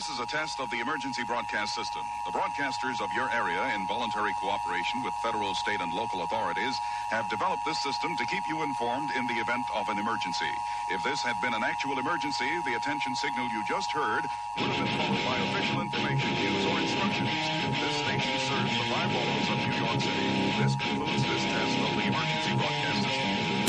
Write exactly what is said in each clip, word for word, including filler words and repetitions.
This is a test of the emergency broadcast system. The broadcasters of your area, in voluntary cooperation with federal, state, and local authorities, have developed this system to keep you informed in the event of an emergency. If this had been an actual emergency, the attention signal you just heard would have been followed by official information, news, or instructions. This station serves the five boroughs of New York City. This concludes this test of the emergency broadcast system.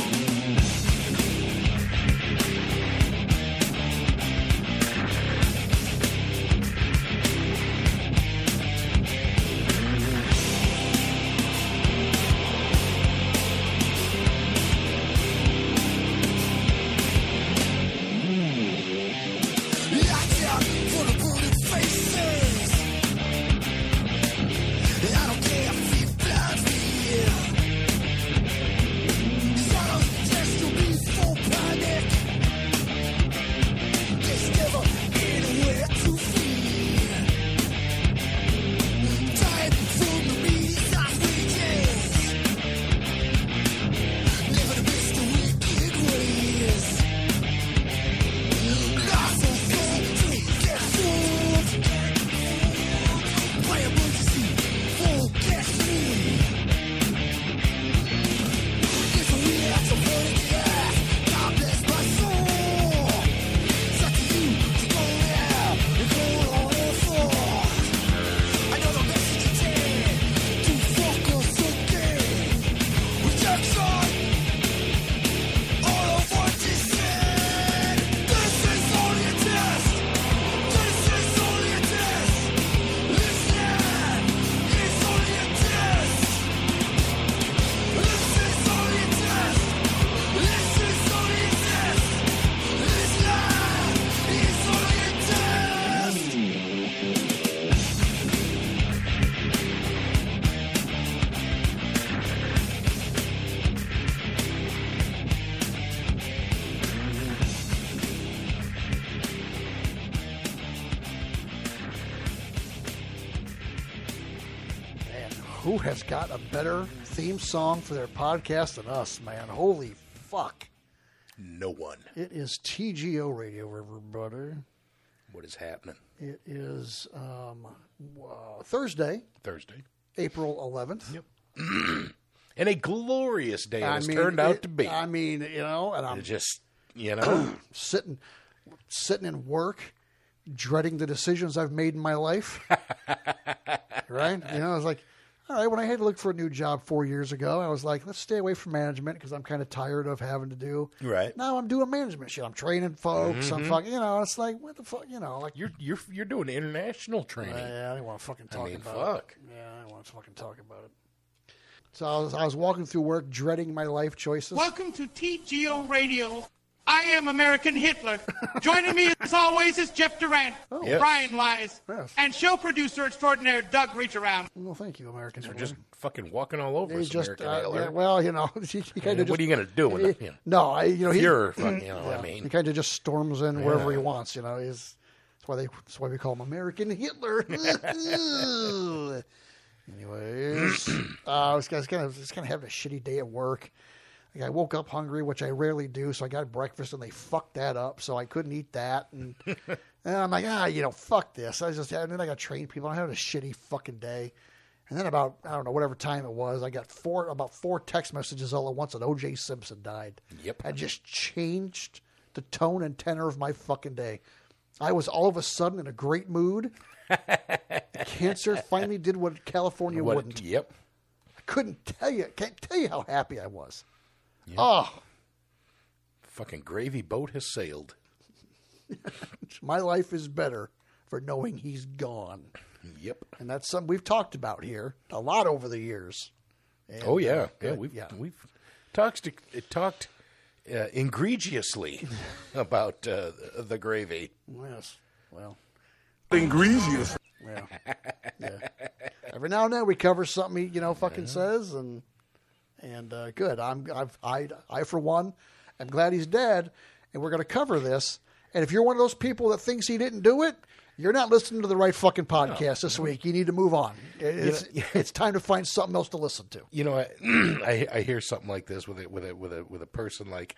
Who has got a better theme song for their podcast than us, man? Holy fuck. No one. It is T G O Radio, everybody. What is happening? It is um, uh, Thursday. Thursday. April eleventh. Yep. And a glorious day I it's mean, turned out it, to be. I mean, you know, and I'm it just, you know. sitting, sitting in work, dreading the decisions I've made in my life. Right? You know, I was like, all right, when I had to look for a new job four years ago, I was like, let's stay away from management because I'm kind of tired of having to do. Right. Now I'm doing management shit. I'm training folks. Mm-hmm. I'm fucking, you know, it's like, what the fuck, you know, like. You're you're you're doing international training. Uh, yeah, I didn't want to fucking talk I mean, about fuck. it. Yeah, I didn't want to fucking talk about it. So I was, I was walking through work, dreading my life choices. Welcome to T G O Radio. I am American Hitler. Joining me, as always, is Jeff Durant, Oh. Yes. Brian Lies, Yes. and show producer extraordinaire Doug Reacharound. Well, thank you, American. They're just fucking walking all over He us, just, American uh, Hitler. yeah, well, you know, he, he kind of just. What are you going to do with it? You know, No, I, you know, he, You're fucking, you know what yeah, I mean? he kind of just storms in wherever Yeah. he wants. You know, he's that's why they that's why we call him American Hitler. Anyways, uh, I was, I was kind of just kind of having a shitty day at work. Like I woke up hungry, which I rarely do, so I got breakfast and they fucked that up, so I couldn't eat that. And, and I'm like, ah, you know, fuck this. I was just and then I got to train people. I had a shitty fucking day. And then about I don't know whatever time it was, I got four about four text messages all at once that O J Simpson died. Yep. I just changed the tone and tenor of my fucking day. I was all of a sudden in a great mood. Cancer finally did what California What- wouldn't. Yep. I couldn't tell you. Can't tell you how happy I was. Yep. Oh, Fucking gravy boat has sailed. my life is better for knowing he's gone. Yep. And that's something we've talked about here a lot over the years. And, Oh yeah, uh, yeah. good, We've yeah. we've talked it talked uh, egregiously about uh, the gravy. Yes. Well. Ingregious. Yeah. Yeah. Every now and then we cover something he, you know, fucking says, and and uh, good. I'm I've, I I for one, am glad he's dead, and we're going to cover this. And if you're one of those people that thinks he didn't do it, you're not listening to the right fucking podcast this week. You need to move on. It's it's time to find something else to listen to. You know, I, I I hear something like this with a with a with a with a person like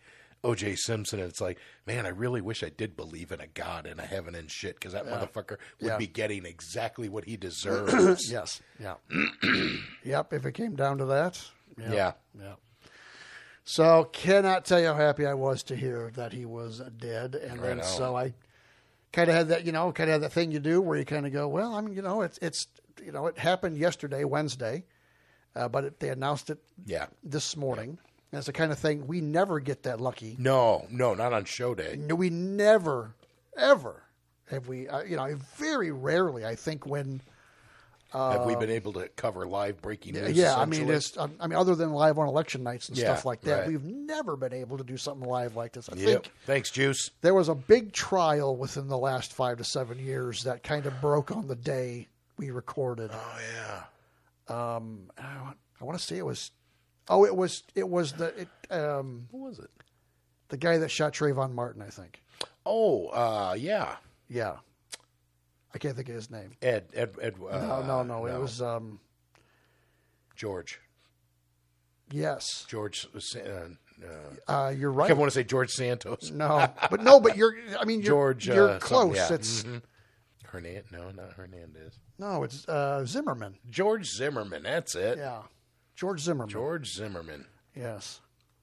O J Simpson, and it's like, man, I really wish I did believe in a God and a heaven and shit, because that motherfucker would Yeah. be getting exactly what he deserves. Yes. Yeah. Yep. If it came down to that. Yep. Yeah. Yeah. So cannot tell you how happy I was to hear that he was dead, and then Right on. so I kind of had that, you know, kind of had that thing you do where you kind of go, well, I mean, you know, it's it's you know, it happened yesterday, Wednesday, uh, but it, they announced it Yeah. this morning. And it's the kind of thing we never get that lucky. No, no, not on show day. No, we never, ever have we. Uh, you know, very rarely. I think when. Have we been able to cover live breaking news? Yeah, I mean, essentially? it's. um, I mean, other than live on election nights and Yeah, stuff like that, right. we've never been able to do something live like this. I Yep. think Thanks, Juice. there was a big trial within the last five to seven years that kind of broke on the day we recorded. Oh yeah. Um, I want, I want to say it was. Oh, it was. It was the. It, um, Who was it? the guy that shot Trayvon Martin, I think. Oh, uh, yeah. Yeah, I can't think of his name. Ed, Ed, Ed. Uh, No, no, no. It was. Um, George. yes. George. Uh, uh, Uh, you're I right. want to say George Santos. No, but no, but you're. I mean, you're, George. You're uh, close. something, yeah. It's Mhm. Hernandez. No, not Hernandez. no, it's uh, Zimmerman. George Zimmerman. That's it. Yeah, George Zimmerman. George Zimmerman. Yes.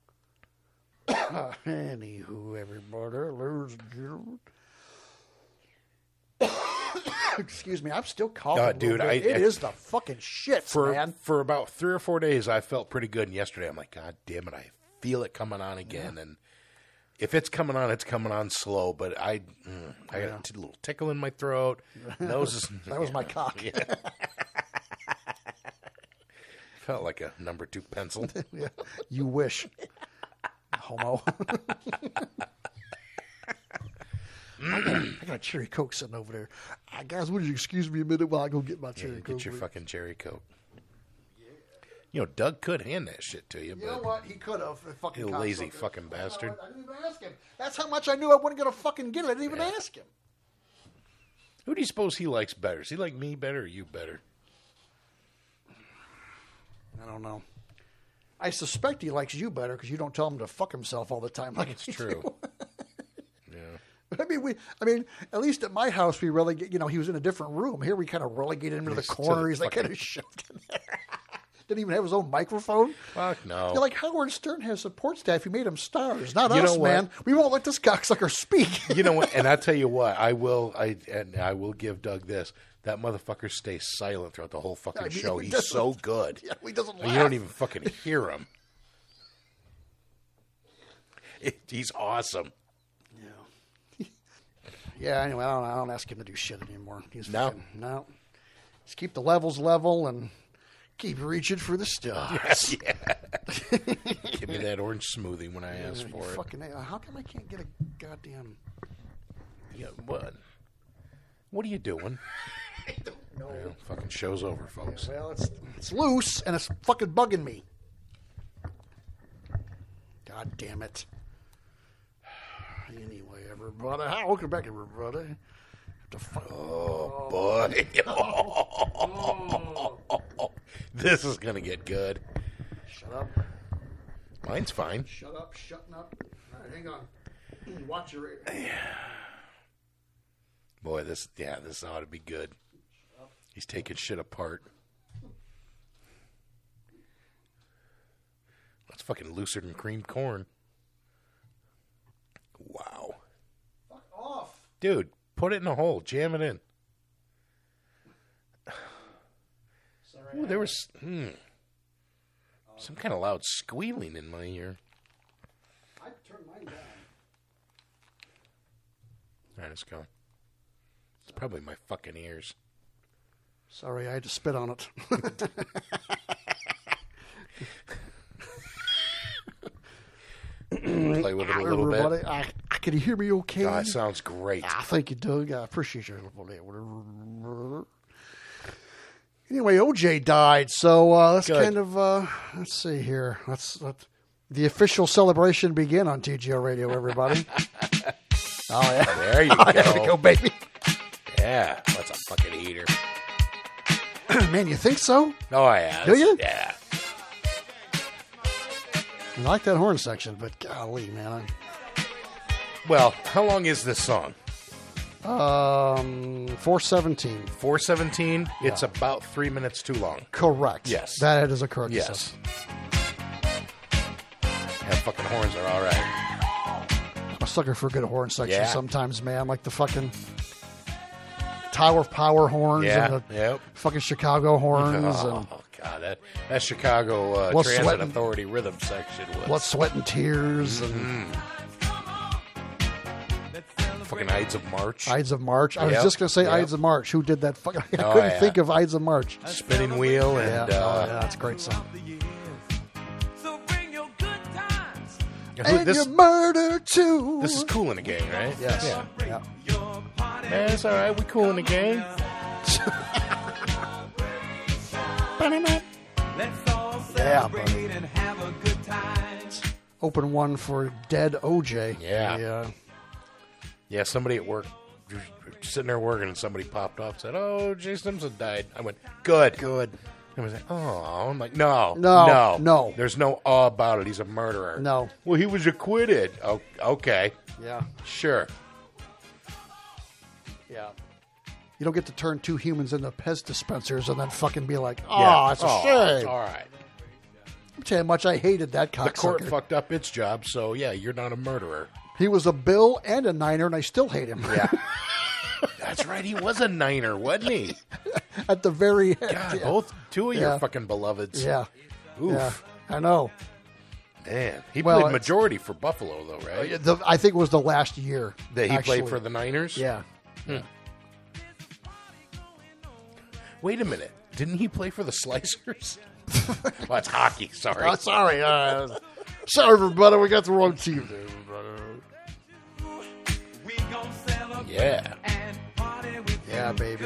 Anywho, everybody, there's excuse me, I'm still coughing. Uh, a little dude, bit. I- it I- is the fucking shit, For man. for about three or four days, I felt pretty good. And yesterday, I'm like, God damn it, I feel it coming on again. And if it's coming on, it's coming on slow. But I, mm, I got a little tickle in my throat. Nose is That was my cock. Yeah. Felt like a number two pencil. Yeah. You wish, homo. I got, I got a cherry Coke sitting over there. Uh, guys, would you excuse me a minute while I go get my Yeah, cherry you Coke? get your please? fucking cherry coke. You know, Doug could hand that shit to you, You know but what? He could have. the Fucking You lazy cocksucker. fucking bastard. I didn't even ask him. That's how much I knew I wasn't going to fucking get it. I didn't even Yeah. ask him. who do you suppose he likes better? Does he like me better or you better? I don't know. I suspect he likes you better because you don't tell him to fuck himself all the time. Like It's I true. do. Yeah. I mean, we. I mean, at least at my house, we relegate. You know, he was in a different room. Here, we kind of relegated him to the He's to corner. the He's like fucking- kind of shoved in there. Didn't even have his own microphone. Fuck no. You're like Howard Stern has support staff. He made them stars, not You us, know what? man. We won't let this cocksucker speak. You know what? And I tell you what, I will. I and I will give Doug this. That motherfucker stays silent throughout the whole fucking I mean, show. he He's doesn't- so good. Yeah, he doesn't You laugh. don't even fucking hear him. It, he's awesome. Yeah, anyway, I don't, I don't ask him to do shit anymore. He's No? fucking, no. Just keep the levels level and keep reaching for the stars. Yeah. Give me that orange smoothie when I ask You for it. fucking, how come I can't get a goddamn... Yeah, what? What are you doing? No. Well, fucking show's over, folks. Well, it's it's loose and it's fucking bugging me. God damn it. Anyway, everybody, hi, welcome back, everybody. The fuck- Oh, boy. This is going to get good. Shut up. Mine's fine. Shut up, shutting up. All right, hang on. Watch your... Boy, this, yeah, this ought to be good. He's taking shit apart. That's fucking looser than creamed corn. Wow. Fuck off. Dude, put it in a hole. Jam it in. Sorry. Ooh, there was hmm, some kind of loud squealing in my ear. I turned mine down. All right, let's go. It's probably my fucking ears. Sorry, I had to spit on it. Play with it a little Everybody, bit. I, I, can you hear me okay? Oh, that sounds great. Ah, thank you, Doug. I appreciate you. Anyway, O J died, so uh, let's Good. kind of uh, let's see here. Let's let the official celebration begin on T G O Radio, everybody. Oh yeah, There you oh, there we go. go, baby. Yeah, that's a fucking eater. Man, you think so? Oh, yeah. Do you? Yeah. I like that horn section, but golly, man. Well, how long is this song? Um, four seventeen. four seventeen. Yeah. It's about three minutes too long. Correct. Yes. That is a correct Yes. assessment. And fucking horns are all right. I'm a sucker for a good horn section Yeah. sometimes, man. Like the fucking Tower of Power horns Yeah. and the Yep. fucking Chicago horns and Oh, God. That, that Chicago uh, What's Transit sweating- Authority rhythm section was Blood, Sweat, and Tears and Mm-hmm. fucking Ides of March. Ides of March. I was Yep. just going to say Yep. Ides of March. Who did that? Fuck, I Oh, couldn't yeah. think of Ides of March. Spinning Wheel and Yeah, uh, oh, yeah, that's a great song. who- And this, you murder too. this is Cool in the Gang, right? Yes. Yeah. Yeah. Man, it's all right. We Cool in the Gang. Yeah, buddy. Open one for Dead O J. Yeah. Yeah. Yeah, somebody at work, sitting there working, and somebody popped up and said, "Oh, Jay Simpson died." I went, "Good, Good. I was like, "Oh," I'm like, "No, No, no, no. There's no awe about it. He's a murderer." No. Well, he was acquitted. Oh, okay, Yeah. sure. Yeah. You don't get to turn two humans into Pez dispensers and then fucking be like, oh, Yeah. it's a Oh, shame. All right. I'll tell you how much I hated that The court cocksucker. fucked up its job, so yeah, you're not a murderer. He was a Bill and a Niner, and I still hate him. Yeah. That's right. He was a Niner, wasn't he? At the very end. God, yeah. both two of Yeah. your fucking beloveds. Yeah. Oof. Yeah. I know. Man, he Well, played it's- majority for Buffalo, though, right? The, I think it was the last year. That he actually. played for the Niners. Yeah. Wait a minute. Didn't he play for the Slicers? Well, it's hockey. Sorry. Oh, sorry. Uh, sorry, everybody. We got the wrong team there. Yeah. Yeah, baby.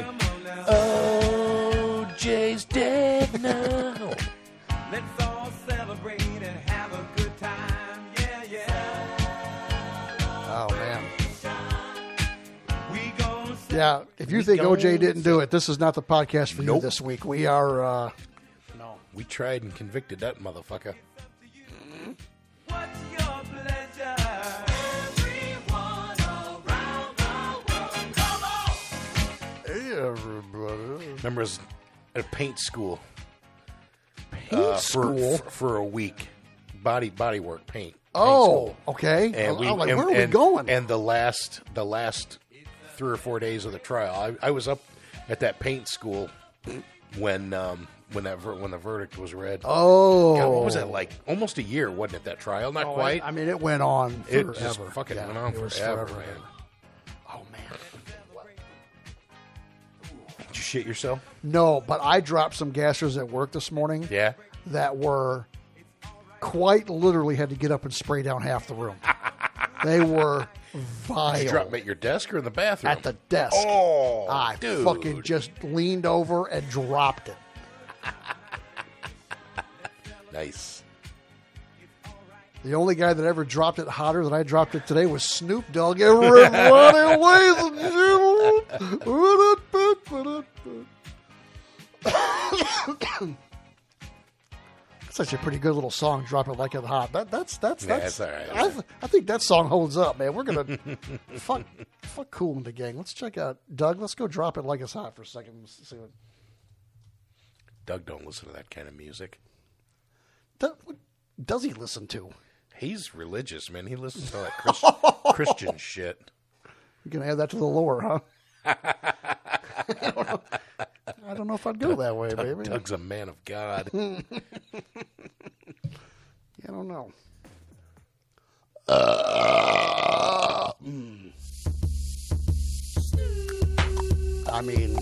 Oh, Jay's dead now. Let's all celebrate and have a good time. Yeah, yeah. Oh, man. We gon' Yeah, if you We think O J don't- didn't do it, this is not the podcast for you Nope. this week. We are, uh, no. We tried and convicted that motherfucker. What's your pleasure? Everybody. Remember, I was at a paint school. Paint uh, school? For, for, for a week. Body body work, paint. paint Oh, school. okay. And we, I'm like, and, where are we and- going? And the last, the last three or four days of the trial, I, I was up at that paint school when, um, when that ver- when the verdict was read. oh. God, what was that like? Almost a year, wasn't it? That trial, not Oh, quite. I mean, it went on It forever. just fucking Yeah, went on it was forever, forever. man. Oh, man. Did you shit yourself? No, but I dropped some gassers at work this morning Yeah. that were quite literally had to get up and spray down half the room. They were vile. Did you drop them at your desk or in the bathroom? At the desk. Oh, I dude. fucking just leaned over and dropped it. Nice. The only guy that ever dropped it hotter than I dropped it today was Snoop Dogg. Everybody, ladies and gentlemen. That's actually a pretty good little song. Drop it like it's hot. That that's that's Yeah, that's. it's all right. I, th- I think that song holds up, man. We're gonna fuck fuck Cool in the Gang. Let's check out Doug. Let's go drop it like it's hot for a second. Let's see what. Doug don't listen to that kind of music. Doug, what does he listen to? He's religious, man. He listens to that Chris, Christian shit. You're gonna add that to the lore, huh? I don't know. I don't know if I'd go that way, baby. Doug's a man of God. Yeah, I don't know. Uh, mm. I mean,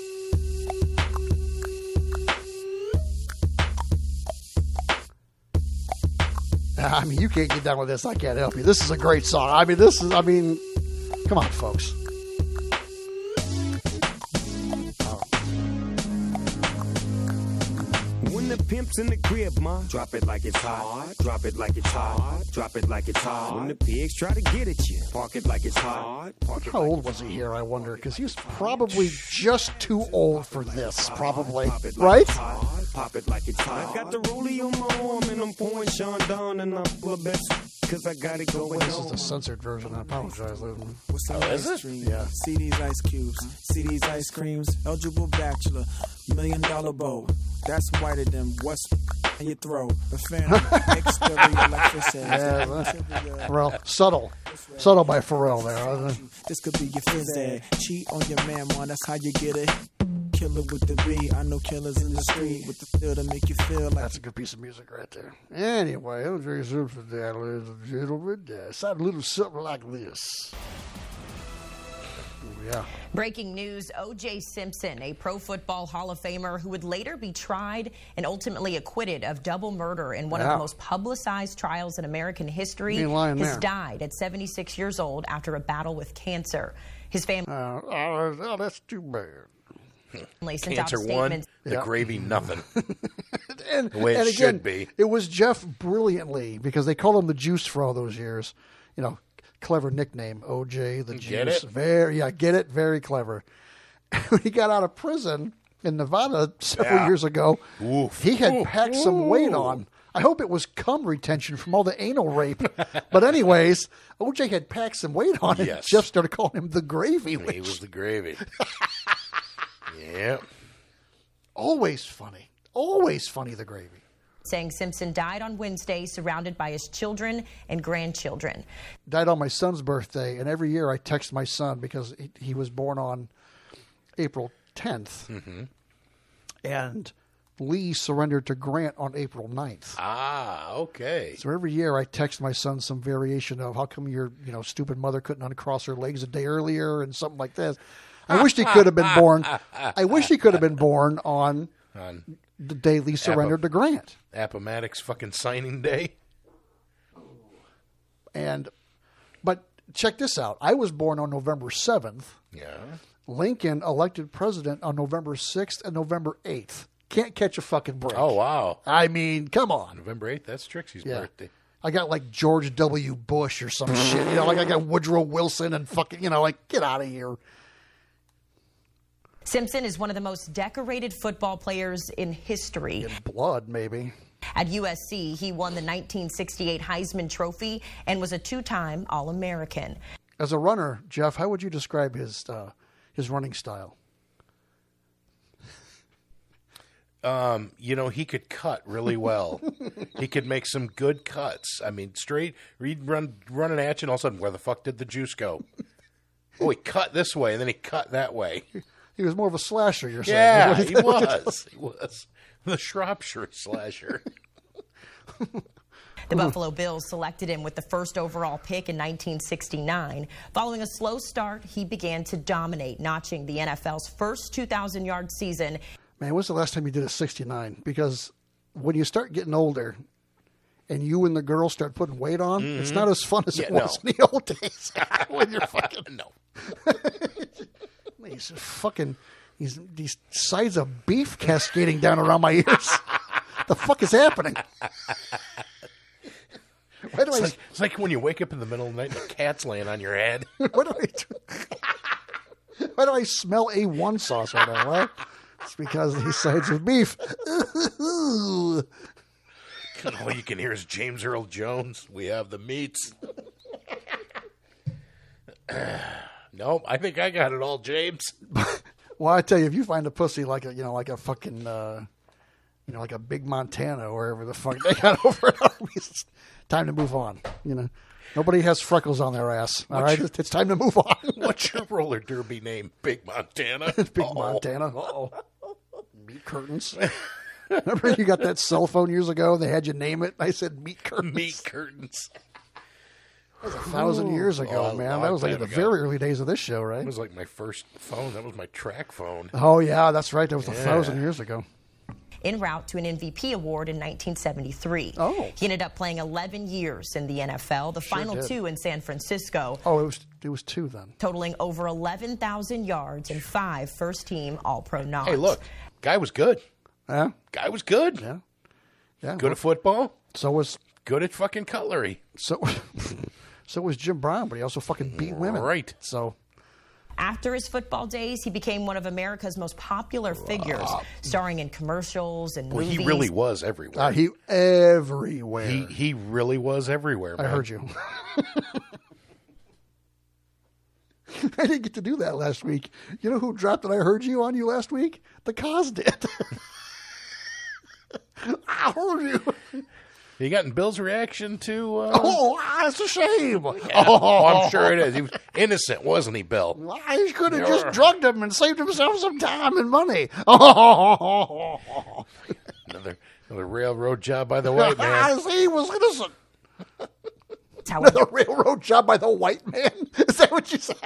I mean, you can't get down with this. I can't help you. This is a great song. I mean, this is. I mean, come on, folks. When the pimp's in the crib, ma, drop it like it's hot. Drop it like it's hot. Drop it like it's hot. When the pigs try to get at you, park it like it's hot. Park it How old was he here, I wonder? Because he's probably just too old for this, probably. Right? pop it like it's hot. I got the rollie on my arm and I'm pouring Sean down and I'm full of best cause I got it going This is on. the censored version. I apologize. Liam. What's some Oh, is ice it? cream? Yeah. See these ice cubes. See these ice creams. Eligible bachelor. Million dollar bow. That's whiter than what's in your throat. The phantom. Exterior electricity. Yeah, Pharrell. Subtle. Subtle by Pharrell there. wasn't it? This could be your phys ed. Cheat on your man, man. That's how you get it. Killer with the B. I know killers in the street with the feel to make you feel like That's a good piece of music right there. Anyway, I'm very super there, ladies and gentlemen. Uh, sound a little something like this. Yeah. Breaking news, O J Simpson, a Pro Football Hall of Famer who would later be tried and ultimately acquitted of double murder in one of Yeah. the most publicized trials in American history, You ain't lying has there. died at seventy-six years old after a battle with cancer. His family Uh, oh, oh, that's too bad. sent Cancer out one, statements. the Yeah. gravy nothing. And, The way it and again, should be. It was Jeff brilliantly, because they called him the Juice for all those years. You know, clever nickname, O J the Juice. Get it? Very, yeah, get it? Very clever. When he got out of prison in Nevada several Yeah. years ago, Oof. he had Ooh. packed some weight Ooh. on. I hope it was cum retention from all the anal rape. But anyways, O J had packed some weight on, and Yes. Jeff started calling him the Gravy. He Which was the gravy. Yep. always funny. Always funny, the Gravy. saying Simpson died on Wednesday surrounded by his children and grandchildren. Died on my son's birthday, and every year I text my son because he, he was born on April tenth. Mm-hmm. And Lee surrendered to Grant on April ninth. Ah, okay. So every year I text my son some variation of how come your you know stupid mother couldn't uncross her legs a day earlier and something like this. I wish he could have been born. I wish he could have been born on On the day Lee surrendered to Grant. Appomattox fucking signing day. And but check this out. I was born on November seventh. Yeah. Lincoln elected president on November sixth and November eighth. Can't catch a fucking break. Oh, wow. I mean, come on. November eighth, that's Trixie's Yeah. birthday. I got like George W. Bush or some shit. You know, like I got Woodrow Wilson and fucking, you know, like get out of here. Simpson is one of the most decorated football players in history. In blood, maybe. At U S C, he won the nineteen sixty-eight Heisman Trophy and was a two-time All-American. As a runner, Jeff, how would you describe his uh, his running style? Um, you know, he could cut really well. He could make some good cuts. I mean, straight, he'd run, running at you, and all of a sudden, where the fuck did the juice go? Oh, he cut this way, and then he cut that way. He was more of a slasher, you're saying. Yeah, What- he what you- was. He was. The Shropshire slasher. The Buffalo Bills selected him with the first overall pick in nineteen sixty-nine. Following a slow start, he began to dominate, notching the N F L's first two thousand yard season. Man, when's the last time you did a sixty-nine? Because when you start getting older and you and the girl start putting weight on, it's not as fun as it Mm-hmm. Yeah, was no. in the old days. When you're fucking, No. these fucking, these, these sides of beef cascading down around my ears. The fuck is happening? Why do It's I, like, it's like when you wake up in the middle of the night and a cat's laying on your head. why do I, why do I smell A one sauce right now? Well, it's because of these sides of beef. And all you can hear is James Earl Jones. We have the meats. Nope, I think I got it all, James. Well, I tell you, if you find a pussy like a, you know, like a fucking, uh, you know, like a big Montana or wherever the fuck they got over it, it's time to move on. You know, nobody has freckles on their ass. All right, your- it's, it's time to move on. What's your roller derby name? Big Montana. Big Uh-oh. Montana. Uh-oh. Meat curtains. Remember you got that cell phone years ago? They had you name it. I said meat curtains. Meat curtains. That was a thousand years ago, Oh, a man. long That was like in time the ago. very early days of this show, right? That was like my first phone. That was my track phone. Oh yeah, that's right. That was a Yeah. thousand years ago. En route to an M V P award in nineteen seventy-three. Oh. He ended up playing eleven years in the N F L, the final did. two in San Francisco, Oh, it was it was two then. totaling over eleven thousand yards and five first-team All-Pro nods. Hey, look, guy was good. Yeah, Guy was good. yeah, yeah. Good at football. So was Good at fucking cutlery. so so was Jim Brown, but he also fucking beat women. Right. So After his football days, he became one of America's most popular figures, starring in commercials and Well, movies. he really was everywhere. Uh, he everywhere. he he really was everywhere. I Man. heard you. I didn't get to do that last week. You know who dropped that I heard you on you last week? The Cos did. I heard you. You gotten Bill's reaction to? Uh... Oh, that's a shame. Yeah. Oh, I'm sure it is. He was innocent, wasn't he, Bill? He could have Yeah. just drugged him and saved himself some time and money. Another another railroad job by the white man. He was innocent. However, Another railroad job by the white man? Is that what you said?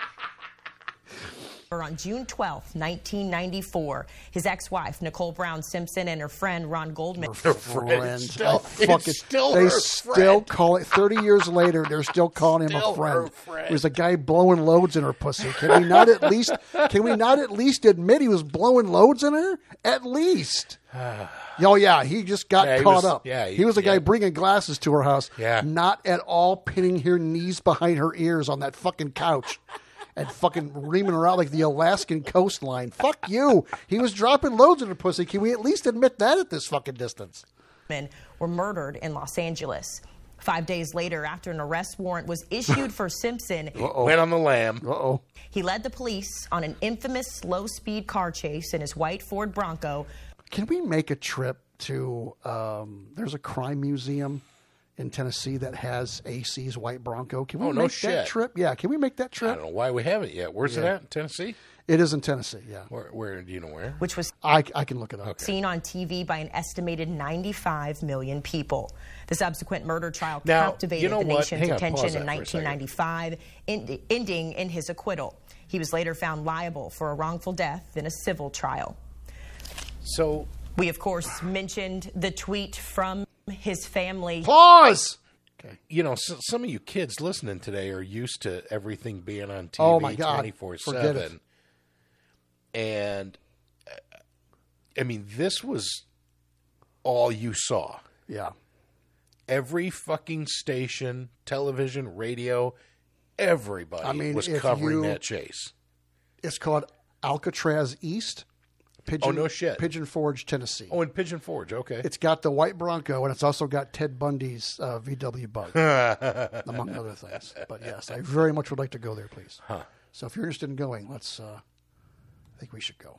on June twelfth, nineteen ninety-four, his ex-wife, Nicole Brown Simpson, and her friend, Ron Goldman. Her friend. Still- I fucking, it's still they her still friend. call it, thirty years later, they're still calling him Still a friend. her friend. There's a guy blowing loads in her pussy. Can we not at least, can we not at least admit he was blowing loads in her? At least. Oh, yeah, he just got Yeah, he caught was- up. yeah, he, he- was a guy yeah. bringing glasses to her house, Yeah. not at all pinning her knees behind her ears on that fucking couch. And fucking reaming her out like the Alaskan coastline. Fuck you. He was dropping loads in her pussy. Can we at least admit that at this fucking distance? Men were murdered in Los Angeles. Five days later, after an arrest warrant was issued for Simpson, Went on the lam. Uh-oh. he led the police on an infamous slow-speed car chase in his white Ford Bronco. Can we make a trip to, um, there's a crime museum in Tennessee that has A C's white Bronco. Can we Oh, no make shit. that trip? Yeah, can we make that I trip? don't know why we haven't yet. Where's it Yeah. at? In Tennessee? It is in Tennessee, yeah. Where? Where do you know where? Which was I, I can look it up. seen on T V by an estimated ninety-five million people. The subsequent murder trial Now, captivated you know the what? nation's Hang on, attention pause in that for a second. nineteen ninety-five, end, ending in his acquittal. He was later found liable for a wrongful death in a civil trial. So, We, of course, mentioned the tweet from his family. Pause! you know, so, some of you kids listening today are used to everything being on T V Oh, my God. twenty-four Forget it. seven. And, uh, I mean, this was all you saw. Yeah. Every fucking station, television, radio, everybody I mean, was if covering you- that chase. It's called Alcatraz East. Pigeon, Oh, no shit. Pigeon Forge, Tennessee. Oh, in Pigeon Forge, okay. It's got the white Bronco, and it's also got Ted Bundy's uh, V W Bug, among other things. But yes, I very much would like to go there, please. Huh. So if you're interested in going, let's. Uh, I think we should go.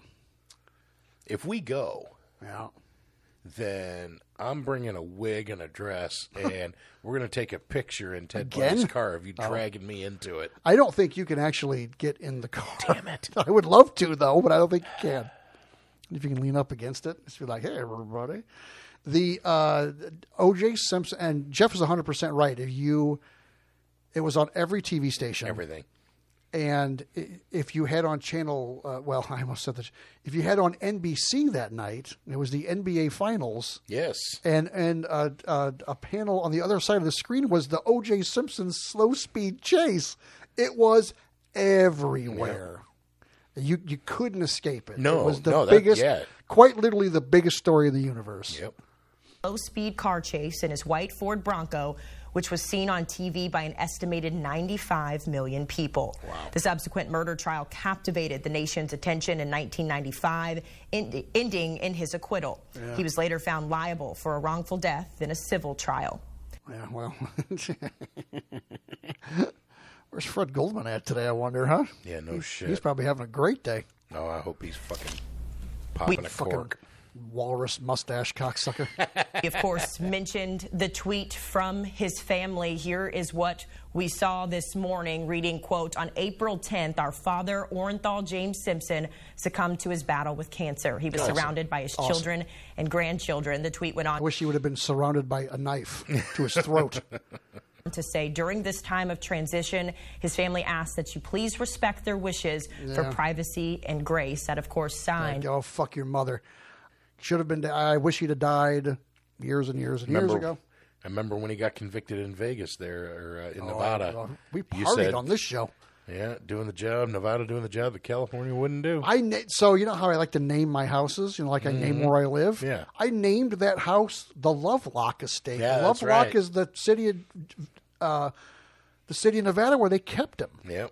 If we go, Yeah. then I'm bringing a wig and a dress, and we're going to take a picture in Ted Again? Bundy's car of you Oh. dragging me into it. I don't think you can actually get in the car. Damn it! I would love to though, but I don't think you can. If you can lean up against it, just be like, "Hey, everybody." The uh, O J Simpson and Jeff is one hundred percent right. If you, it was on every T V station. Everything. And i- if you had on channel, uh, well, I almost said this. If you had on N B C that night, it was the N B A Finals. Yes. And and uh, uh, a panel on the other side of the screen was the O J Simpson slow speed chase. It was everywhere. You you couldn't escape it. No, it was the no, that- biggest, yeah. quite literally the biggest story in the universe. Yep. Low-speed car chase in his white Ford Bronco, which was seen on T V by an estimated ninety-five million people. Wow. The subsequent murder trial captivated the nation's attention in nineteen ninety-five, end, ending in his acquittal. Yeah. He was later found liable for a wrongful death in a civil trial. Yeah, well, where's Fred Goldman at today? I wonder, huh? Yeah, no He's- shit. He's probably having a great day. No, I hope he's fucking popping We- a Fucking cork. walrus mustache cocksucker. He, of course, mentioned the tweet from his family. Here is what we saw this morning, reading, quote, on April tenth, our father, Orenthal James Simpson, succumbed to his battle with cancer. He was Awesome. surrounded by his Awesome. children and grandchildren. The tweet went on I wish he would have been surrounded by a knife to his throat. to say, during this time of transition, his family asks that you please respect their wishes for Yeah. privacy and grace. That, of course, signed. Like, oh, fuck your mother. Should have been. I wish he'd have died years and years and years Remember, ago. I remember when he got convicted in Vegas there, or uh, in Oh, Nevada. well, we You partied said- on this show. Yeah, doing the job. Nevada doing the job that California wouldn't do. I na- so you know how I like to name my houses. You know, like I name Mhm. where I live. Yeah. I named that house the Lovelock Estate. Yeah, that's Lovelock right. is the city of uh, the city of Nevada where they kept him. Yep.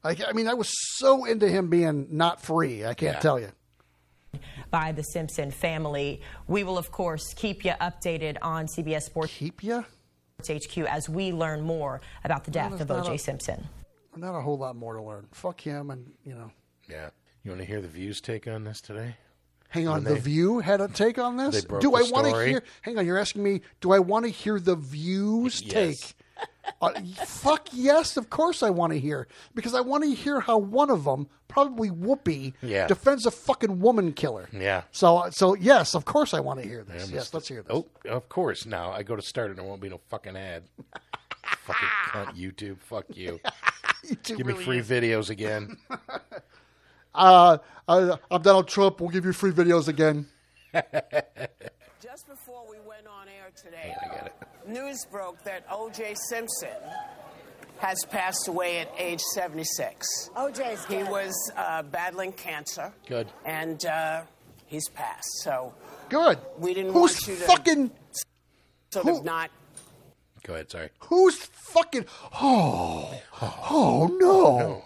Like, I mean, I was so into him being not free. I can't Yeah. tell you. By the Simpson family. We will, of course, keep you updated on C B S Sports Keep you? H Q as we learn more about the death there's of O not J a- Simpson. Not a whole lot more to learn. Fuck him, and you know. Yeah. You want to hear the View's take on this today? Hang on, When The they- View had a take on this. They broke Do the I want to story. hear? Hang on, you're asking me. Do I want to hear The View's Yes. take? Uh, fuck yes, of course I want to hear, because I want to hear how one of them, probably Whoopi, Yeah. defends a fucking woman killer. Yeah. So, so yes, of course I want to hear this. Yes, let's hear this. Oh, of course. Now I go to start it and there won't be no fucking ad. Fucking cunt, YouTube. Fuck you. YouTube Give me really free is. videos again. Uh, uh, I'm Donald Trump. We'll give you free videos again. Just before we went on air today, I got it. news broke that O J Simpson has passed away at age seventy-six. O J's He dead. was uh, battling cancer. Good. And uh, he's passed. So Good. we didn't Who's want you to fucking? sort who- of not. Go ahead. Sorry. Who's fucking? Oh, oh no.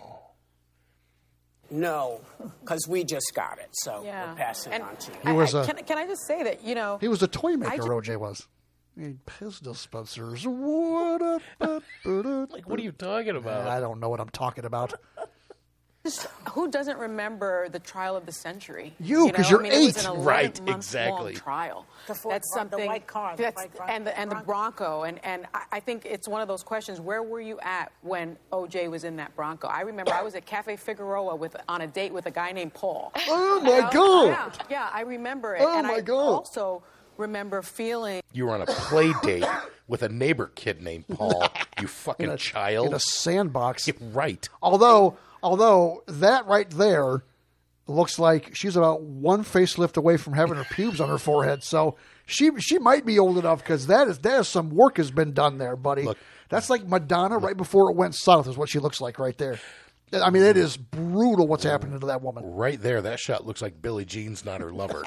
No, because we just got it. So Yeah. we're passing And on to you. He was I- a- can, can I just say that, you know, He was a toy I maker. ju- O J was. He had pistol dispensers. What up? Like, what are you talking about? I don't know what I'm talking about. just- who doesn't remember the trial of the century? You, 'cause know? you're I mean, it was eight. an Right, eleven-month exactly. long trial. The Ford that's Bron- the something. white car, the that's, white Bron- and the and the Bronco, and and I, I think it's one of those questions. Where were you at when O J was in that Bronco? I remember I was at Cafe Figueroa with on a date with a guy named Paul. Oh my You know? God. Yeah, yeah, I remember it. Oh, and my I God. also remember feeling. You were on a play date with a neighbor kid named Paul. You fucking In a, child. in a sandbox. Right. Although, although that right there looks like she's about one facelift away from having her pubes on her forehead. So she she might be old enough, because that is that is some work has been done there, buddy. Look. That's like Madonna right before it went south is what she looks like right there. I mean, it is brutal what's happening to that woman. Right there. That shot looks like Billie Jean's not her lover.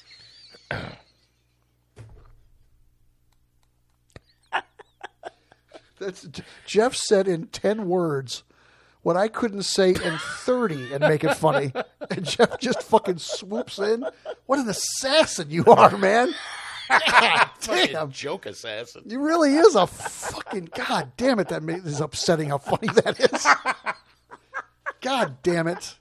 That's, Jeff said in ten words what I couldn't say in thirty and make it funny. And Jeff just fucking swoops in. What an assassin you are, man. God Fucking damn. joke assassin. You really is a fucking... God damn it, that ma- is upsetting how funny that is. God damn it.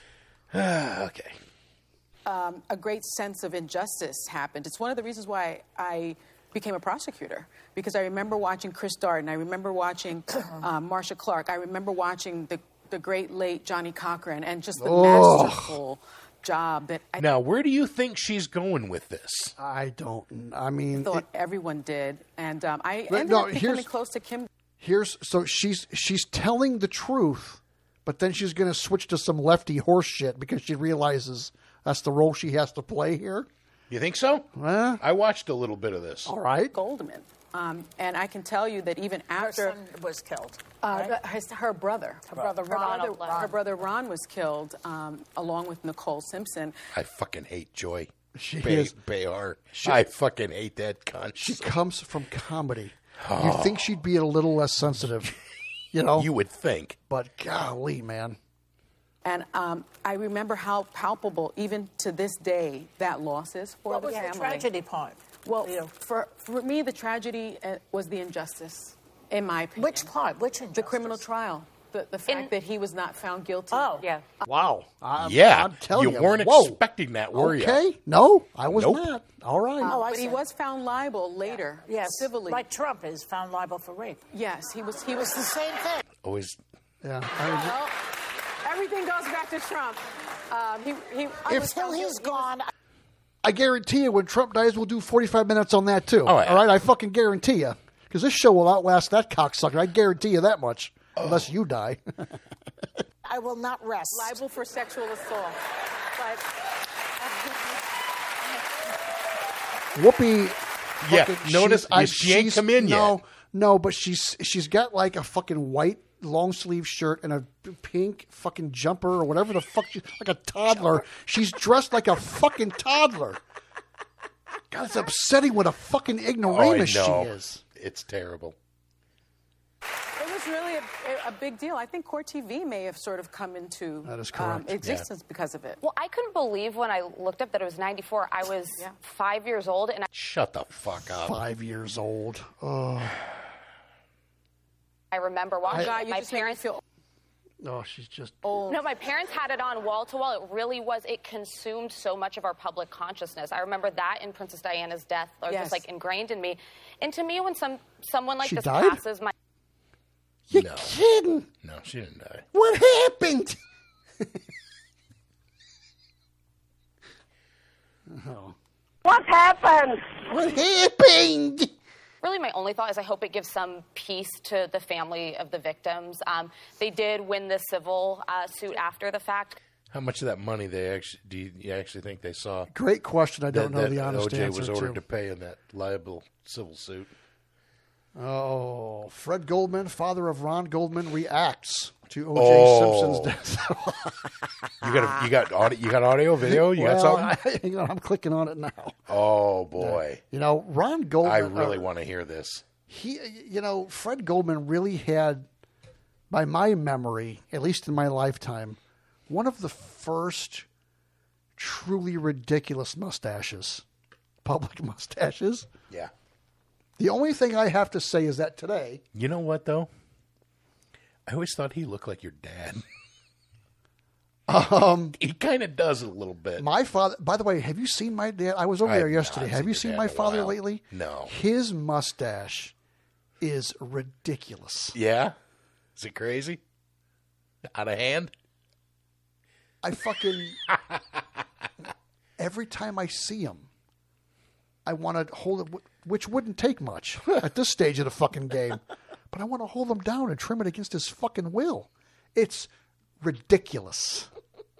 Okay. Um, a great sense of injustice happened. It's one of the reasons why I became a prosecutor, because I remember watching Chris Darden. I remember watching um, Marcia Clark. I remember watching the, the great late Johnny Cochran, and just the Oh. masterful job that I Now, where do you think she's going with this? I don't... I mean... thought it- everyone did. And um, I But ended no, up becoming here's- close to Kim. Here's so she's she's telling the truth, but then she's going to switch to some lefty horse shit because she realizes that's the role she has to play here. You think so? Huh? I watched a little bit of this. All right. Goldman. Um, and I can tell you that even after... Her son was killed. Uh, right? his, her brother. Her brother Her Ron. brother, Ron. her brother Ron was killed um, along with Nicole Simpson. I fucking hate Joy. She Bay, is- Bayar. I fucking hate that cunt. She comes from comedy. You'd think she'd be a little less sensitive, you know? You would think. But golly, man. And um, I remember how palpable, even to this day, that loss is for What the was family. the tragedy part? Well, for you? for, for me, the tragedy uh, was the injustice, in my opinion. Which part? Which The injustice? criminal trial. The, the fact In- that he was not found guilty. Oh, yeah. Wow. I'm, Yeah. I'm telling you. you weren't whoa. expecting that, were you? Okay. No, I was Nope. not. All right. Oh, I But he see. was found liable later, Yes. civilly. Like Trump is found liable for rape. Yes, he was. He was It's the same thing. Always. Yeah. I mean, Well, everything goes back to Trump. Um, he, he, I was Until found he's guilty. gone. I guarantee you when Trump dies, we'll do forty-five minutes on that, too. Oh, yeah. All right? I fucking guarantee you. Because this show will outlast that cocksucker. I guarantee you that much. Unless you die. I will not rest. Liable for sexual assault. But Whoopi. Yeah, fucking- notice she's- I- she ain't she's- come in no, yet. No, but she's she's got like a fucking white long sleeve shirt and a pink fucking jumper or whatever the fuck. She, like a toddler. She's dressed like a fucking toddler. God, it's upsetting what a fucking Oh, I ignoramus she know. is. It's terrible. it was it's really a, a big deal. I think Court T V may have sort of come into That is um, correct. existence because of it. Well, I couldn't believe when I looked up that it was ninety-four. I was Yeah. five years old, and I, Shut the fuck up. Five years old. Oh, I remember watching God, it. you My just make me parents. feel oh, she's just. old. No, my parents had it on wall to wall. It really was. It consumed so much of our public consciousness. I remember that in Princess Diana's death, or Yes. just like ingrained in me. And to me, when some someone like She this died? passes, my You No. kidding? No, she didn't die. What happened? oh. What happened? What happened? really my only thought is I hope it gives some peace to the family of the victims. Um, they did win the civil uh, suit after the fact. How much of that money they actually do you, you actually think they saw? Great question. I don't that, know that the honest O J answer was ordered to. to pay in that liable civil suit. Oh, Fred Goldman, father of Ron Goldman, reacts to O J Oh. Simpson's death. You got a, you got audio, you got audio, video, you well, got something. I, hang on, I'm clicking on it now. Oh boy, You know, Ron Goldman. I really uh, want to hear this. He, you know, Fred Goldman really had, by my memory, at least in my lifetime, one of the first truly ridiculous mustaches, public mustaches. Yeah. The only thing I have to say is that today, You know what though? I always thought he looked like your dad. um, he kind of does a little bit. my father. By the way, have you seen my dad? I was over I there have yesterday. not Have seen you your seen dad my in a father while. lately? No. His mustache is ridiculous. Yeah? Is it crazy? Out of hand? I fucking every time I see him, I want to hold it, which wouldn't take much at this stage of the fucking game. But I want to hold him down and trim it against his fucking will. It's ridiculous.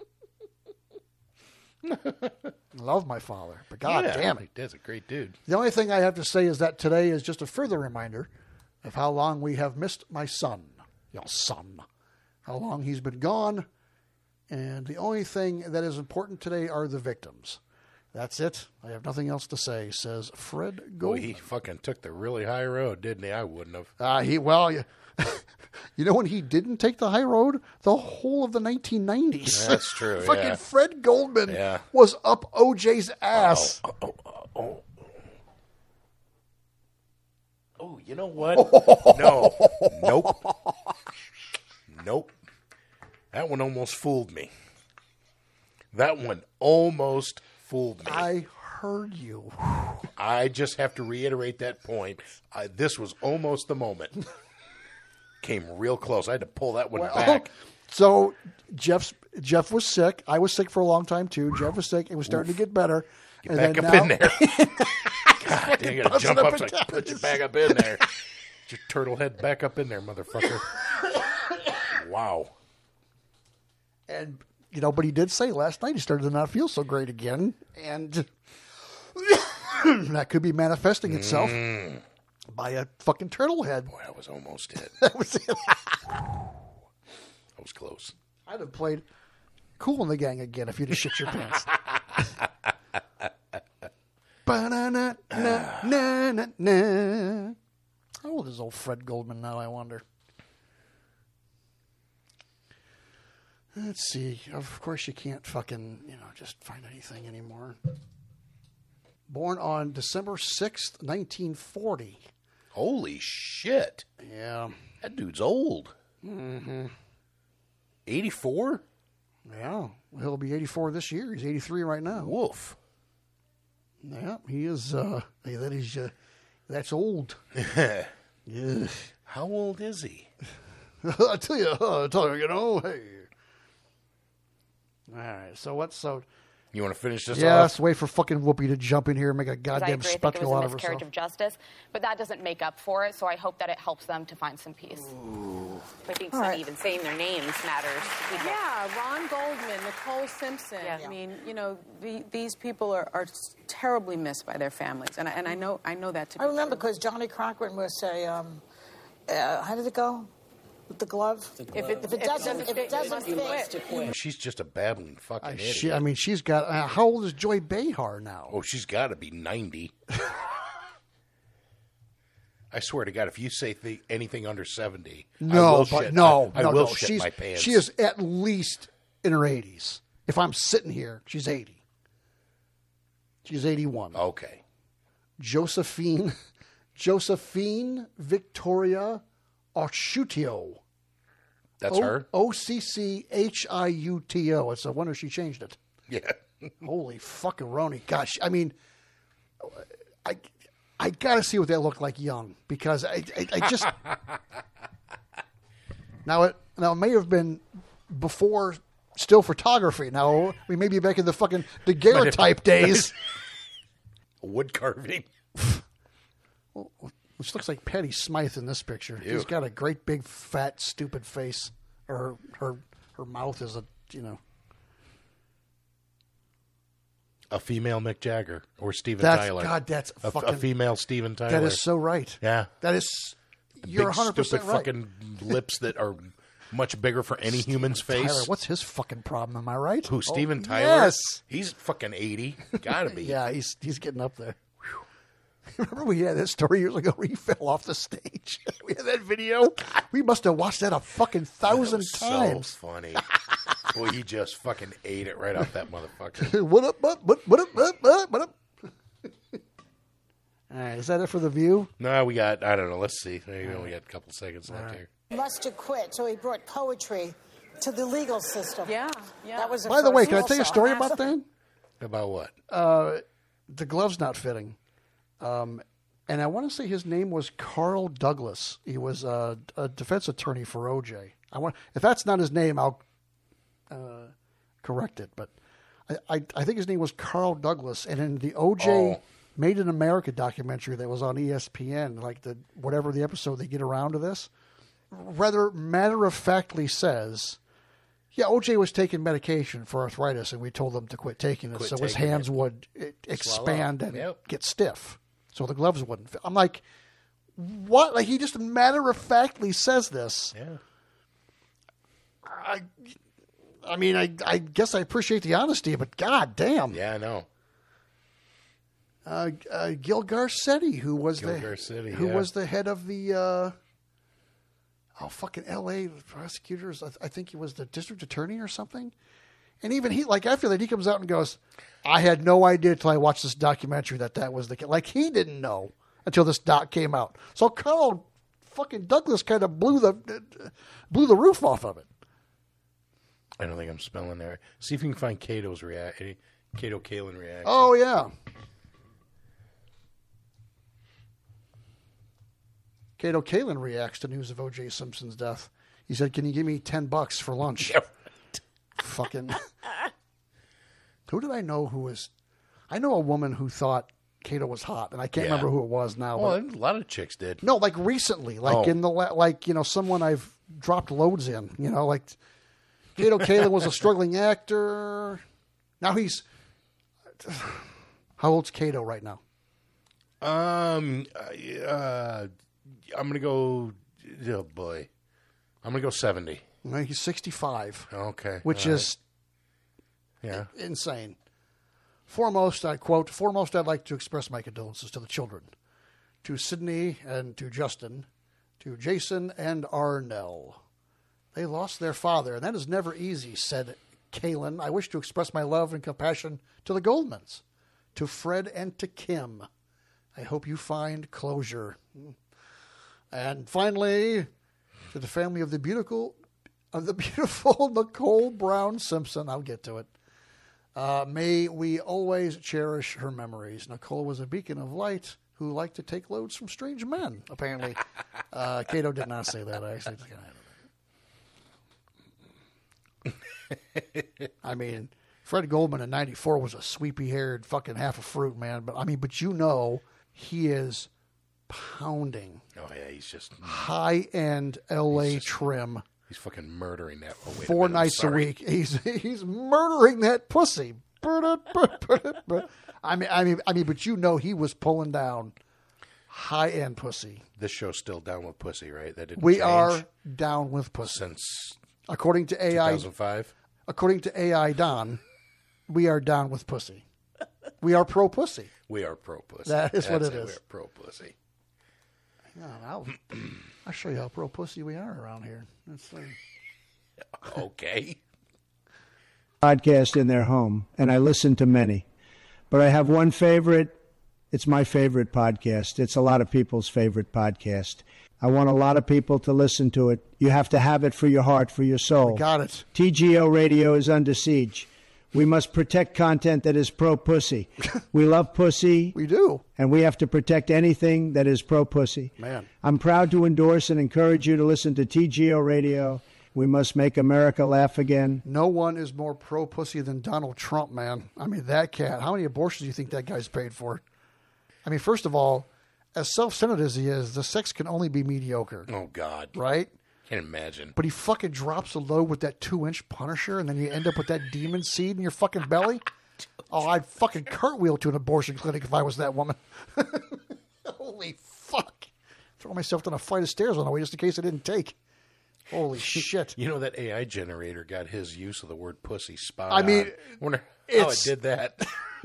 Love my father, but god Yeah, damn it. That's a great dude. The only thing I have to say is that today is just a further reminder of how long we have missed my son. Your son. How long he's been gone. And the only thing that is important today are the victims. That's it. I have nothing else to say, says Fred Boy, Goldman. he fucking took the really high road, didn't he? I wouldn't have. Uh, he well, you, you know when he didn't take the high road? The whole of the nineteen nineties. That's true, Fucking yeah. Fred Goldman Yeah. was up O J's ass. Oh, oh, oh, oh. Oh, you know what? No. Nope. Nope. That one almost fooled me. That one almost fooled me. I heard you. I just have to reiterate that point. I, this was almost the moment. Came real close. I had to pull that one Well, back. So Jeff's Jeff was sick. I was sick for a long time too. Jeff was sick. It was starting to get better. Get and back then up now- in there. God, dang, you gotta busting jump up up, and so I down. can put you back up in there. Get your turtle head back up in there, motherfucker. Wow. And, you know, but he did say last night he started to not feel so great again. And that could be manifesting itself Mm. by a fucking turtle head. Boy, that was almost it. That was it. That was close. I'd have played Cool in the Gang again if you'd have shit your pants. Ba-na-na-na-na-na. How old is old Fred Goldman now, I wonder? Let's see. Of course, you can't fucking, you know, just find anything anymore. Born on December sixth, nineteen forty. Holy shit. Yeah. That dude's old. Mm-hmm. eighty-four? Yeah. He'll be eighty-four this year. He's eighty-three right now. Woof. Yeah, he is, uh, hey, that is, uh, that's old. Yeah. How old is he? I tell you, uh, I tell you, you know, hey. All right, so what's so? You want to finish this Yeah, off? let's wait for fucking Whoopi to jump in here and make a I goddamn agree. I think it spectacle was out a of miscarriage herself. of justice, but that doesn't make up for it. So I hope that it helps them to find some peace. I think All some right. even saying their names matters. to people. Yeah, Ron Goldman, Nicole Simpson. Yeah. I mean, you know, the, these people are, are terribly missed by their families, and I, and I know I know that to be I remember true. because Johnny Cochran would say, um, uh, how did it go? With the glove? If it, If it doesn't, if it doesn't you fit. must quit. She's just a babbling fucking I, idiot. she, I mean, she's got. Uh, how old is Joy Behar now? Oh, she's got to be ninety. I swear to God, if you say th- anything under seventy, I No, will but shit, no, I, I no, will no. shit She's, my pants. She is at least in her eighties. If I'm sitting here, she's eighty. She's eighty-one. Okay. Josephine, Josephine Victoria Occhiuto. That's O- her? O C C H I U T O. It's a wonder she changed it. Yeah. Holy fucking Roni. Gosh, I mean, I I got to see what they look like young because I I, I just now it now it may have been before still photography. Now we may be back in the fucking daguerreotype days. Wood carving. Which looks like Patty Smythe in this picture. Ew. She's got a great big fat stupid face. Or her her, her mouth is a you know. A female Mick Jagger or Steven That's, Tyler. God, that's a, fucking, a female Steven Tyler. That is so right. Yeah. That is, you're Big, one hundred percent stupid right. fucking lips that are much bigger for any human's face. Tyler, what's his fucking problem? Am I right? Who, Steven Oh, Tyler? Yes. He's fucking eighty. Gotta be. Yeah, he's he's getting up there. Remember we had that story years ago where he fell off the stage? We had that video. We must have watched that a fucking thousand That was times. So funny. Boy, he just fucking ate it right off that motherfucker. what up, what, what, what up, what up, what up? All right, is that it for the View? No, we got, I don't know, let's see. There you go, we got a couple seconds left here. Must have quit, so he brought poetry to the legal system. Yeah, yeah. That was a By the way, first can I tell you a also. story about that? About what? Uh, the glove's not fitting. Um, and I want to say his name was Carl Douglas. He was a, a defense attorney for O J. I want if that's not his name, I'll uh, correct it. But I, I, I think his name was Carl Douglas. And in the O J Oh. Made in America documentary that was on E S P N, like the whatever the episode they get around to this, rather matter of factly says, yeah, O J was taking medication for arthritis, and we told him to quit taking it, Quit so his taking hands it. would eh, expand and Yep. get stiff, so the gloves wouldn't fit. I'm like, what? Like he just matter of factly says this. Yeah. I, I mean, I, I guess I appreciate the honesty, but god damn. Yeah, I know. Uh, uh, Gil Garcetti, who was Gil the Garcetti, who yeah. was the head of the uh, oh fucking L A prosecutors. I, I think he was the district attorney or something. And even he, like after that, he comes out and goes, "I had no idea until I watched this documentary that that was the ca-" like he didn't know until this doc came out." So Carl fucking Douglas kind of blew the blew the roof off of it. I don't think I'm spelling there. See if you can find Cato's react. Cato Kalin reaction. Oh yeah. Cato Kalin reacts to news of O J Simpson's death. He said, "Can you give me ten bucks for lunch?" Yep. Fucking. Who did I know who was? I know a woman who thought Cato was hot, and I can't Yeah. remember who it was now. Well, but, a lot of chicks did. no, like recently, like Oh. in the la- like you know someone I've dropped loads in. You know, like Cato Kalin was a struggling actor. Now he's. How old's Cato right now? Um, uh, I'm gonna go. Oh boy, I'm gonna go seventy. Well, he's sixty-five. Okay, Which all right. is Yeah. insane. Foremost, I quote, foremost, I'd like to express my condolences to the children, to Sydney and to Justin, to Jason and Arnell. They lost their father, and that is never easy, said Kalin. I wish to express my love and compassion to the Goldmans, to Fred and to Kim. I hope you find closure. And finally, to the family of the beautiful, of the beautiful Nicole Brown Simpson. I'll get to it. Uh, may we always cherish her memories. Nicole was a beacon of light who liked to take loads from strange men, apparently. uh, Cato did not say that. I actually took it out. I mean, Fred Goldman in ninety-four was a sweepy-haired fucking half a fruit, man. But I mean, but you know, he is pounding Oh yeah, he's just high-end L A He's just- trim he's fucking murdering that. Oh, wait a four minute, I'm nights a sorry. week. He's he's murdering that pussy. I mean, I mean, I mean, but you know, he was pulling down high-end pussy. This show's still down with pussy, right? That didn't We change are down with pussy since according to A I. two thousand five. According to A I Don, we are down with pussy. We are pro pussy. We are pro pussy. That is what That's it is. We're pro pussy. Yeah, I'll, I'll show you how pro pussy we are around here. Let's see. Okay. Podcast in their home, and I listen to many. But I have one favorite. It's my favorite podcast. It's a lot of people's favorite podcast. I want a lot of people to listen to it. You have to have it for your heart, for your soul. We got it. T G O Radio is under siege. We must protect content that is pro-pussy. We love pussy. We do. And we have to protect anything that is pro-pussy. Man. I'm proud to endorse and encourage you to listen to T G O Radio. We must make America laugh again. No one is more pro-pussy than Donald Trump, man. I mean, that cat. How many abortions do you think that guy's paid for? I mean, first of all, as self-centered as he is, the sex can only be mediocre. Oh, God. Right? Can't imagine. But he fucking drops a load with that two-inch Punisher, and then you end up with that demon seed in your fucking belly? Oh, I'd fucking cartwheel to an abortion clinic if I was that woman. Holy fuck. Throw myself down a flight of stairs on the way just in case I didn't take. Holy shit. You know, that A I generator got his use of the word pussy spot I mean, on. I wonder how it it's- did that.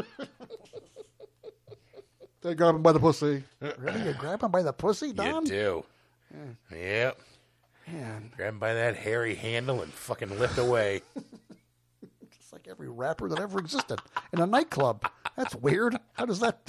They grab him by the pussy. Really? You grab him by the pussy, Don? You do. Yeah. Yep. Man. Grab him by that hairy handle and fucking lift away. It's like every rapper that ever existed in a nightclub. That's weird. How does that...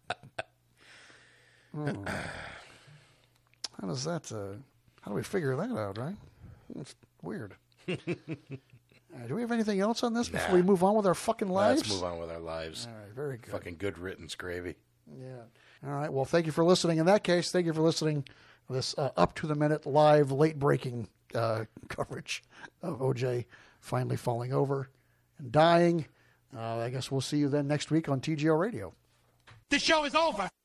Oh. How does that... Uh... How do we figure that out, right? It's weird. uh, do we have anything else on this before Nah. we move on with our fucking lives? Let's move on with our lives. All right, very good. Fucking good riddance, gravy. Yeah. All right. Well, thank you for listening. In that case, thank you for listening to this uh, up-to-the-minute, live, late-breaking uh, coverage of O J finally falling over and dying. Uh, I guess we'll see you then next week on T G O Radio. The show is over.